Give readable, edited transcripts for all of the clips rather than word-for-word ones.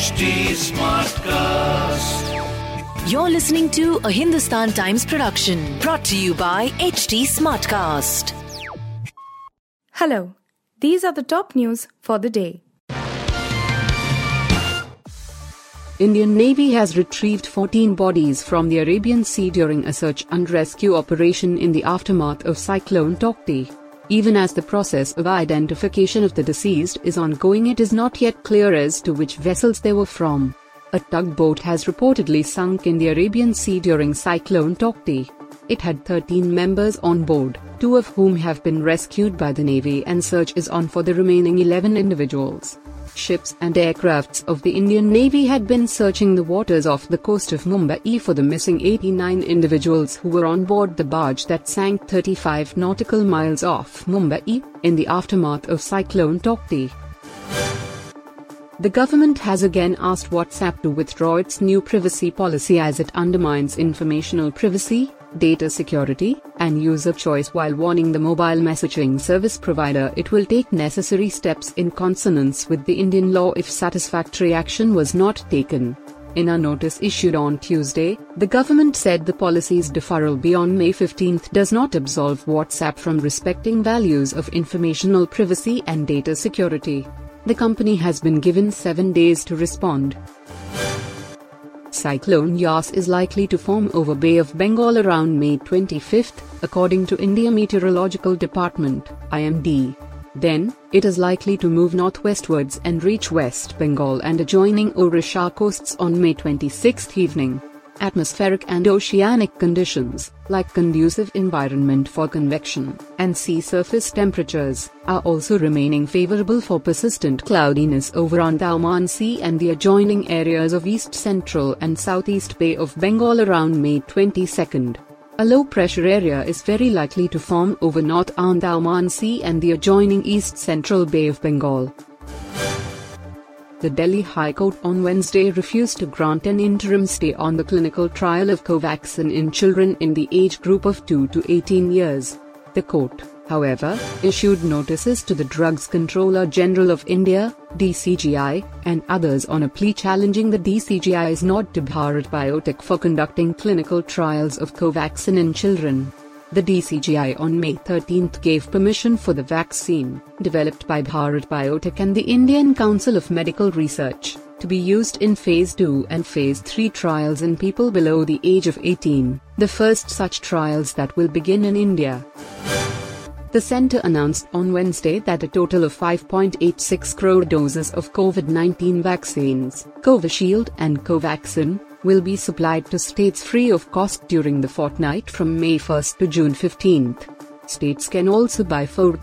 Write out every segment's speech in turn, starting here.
HT Smartcast. You're listening to a Hindustan Times production brought to you by HT Smartcast. Hello, these are the top news for the day. Indian Navy has retrieved 14 bodies from the Arabian Sea during a search and rescue operation in the aftermath of Cyclone Tauktae. Even as the process of identification of the deceased is ongoing, it is not yet clear as to which vessels they were from. A tugboat has reportedly sunk in the Arabian Sea during Cyclone Tauktae. It had 13 members on board, 2 of whom have been rescued by the Navy, and search is on for the remaining 11 individuals. Ships and aircrafts of the Indian Navy had been searching the waters off the coast of Mumbai for the missing 89 individuals who were on board the barge that sank 35 nautical miles off Mumbai in the aftermath of Cyclone Tauktae. The government has again asked WhatsApp to withdraw its new privacy policy as it undermines informational privacy, data security, and user choice, while warning the mobile messaging service provider it will take necessary steps in consonance with the Indian law if satisfactory action was not taken. In a notice issued on Tuesday, the government said the policy's deferral beyond May 15 does not absolve WhatsApp from respecting values of informational privacy and data security. The company has been given 7 days to respond. Cyclone Yas is likely to form over Bay of Bengal around May 25, according to India Meteorological Department (IMD). Then, it is likely to move northwestwards and reach West Bengal and adjoining Orissa coasts on May 26 evening. Atmospheric and oceanic conditions, like conducive environment for convection and sea surface temperatures, are also remaining favorable for persistent cloudiness over Andaman Sea and the adjoining areas of East Central and Southeast Bay of Bengal around May 22. A low-pressure area is very likely to form over North Andaman Sea and the adjoining East Central Bay of Bengal. The Delhi High Court on Wednesday refused to grant an interim stay on the clinical trial of Covaxin in children in the age group of 2 to 18 years. The court, however, issued notices to the Drugs Controller General of India, DCGI, and others on a plea challenging the DCGI's nod to Bharat Biotech for conducting clinical trials of Covaxin in children. The DCGI on May 13 gave permission for the vaccine, developed by Bharat Biotech and the Indian Council of Medical Research, to be used in Phase 2 and Phase 3 trials in people below the age of 18, the first such trials that will begin in India. The centre announced on Wednesday that a total of 5.86 crore doses of COVID-19 vaccines, Covishield and Covaxin, will be supplied to states free of cost during the fortnight from May 1 to June 15. States can also buy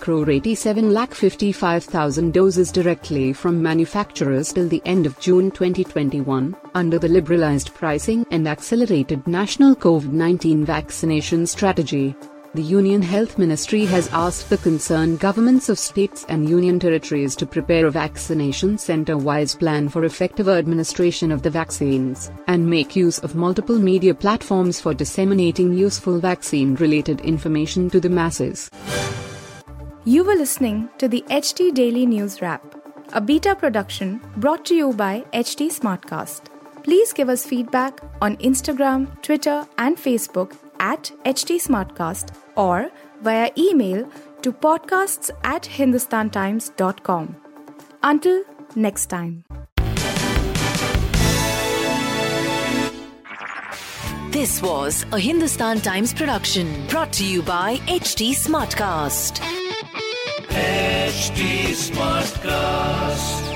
4,87,55,000 doses directly from manufacturers till the end of June 2021, under the liberalized pricing and accelerated national COVID-19 vaccination strategy. The Union Health Ministry has asked the concerned governments of states and union territories to prepare a vaccination center-wise plan for effective administration of the vaccines, and make use of multiple media platforms for disseminating useful vaccine-related information to the masses. You were listening to the HT Daily News Wrap, a beta production brought to you by HT Smartcast. Please give us feedback on Instagram, Twitter, and Facebook at HT Smartcast or via email to podcasts@hindustantimes.com. Until next time. This was a Hindustan Times production brought to you by HT Smartcast. HT Smartcast.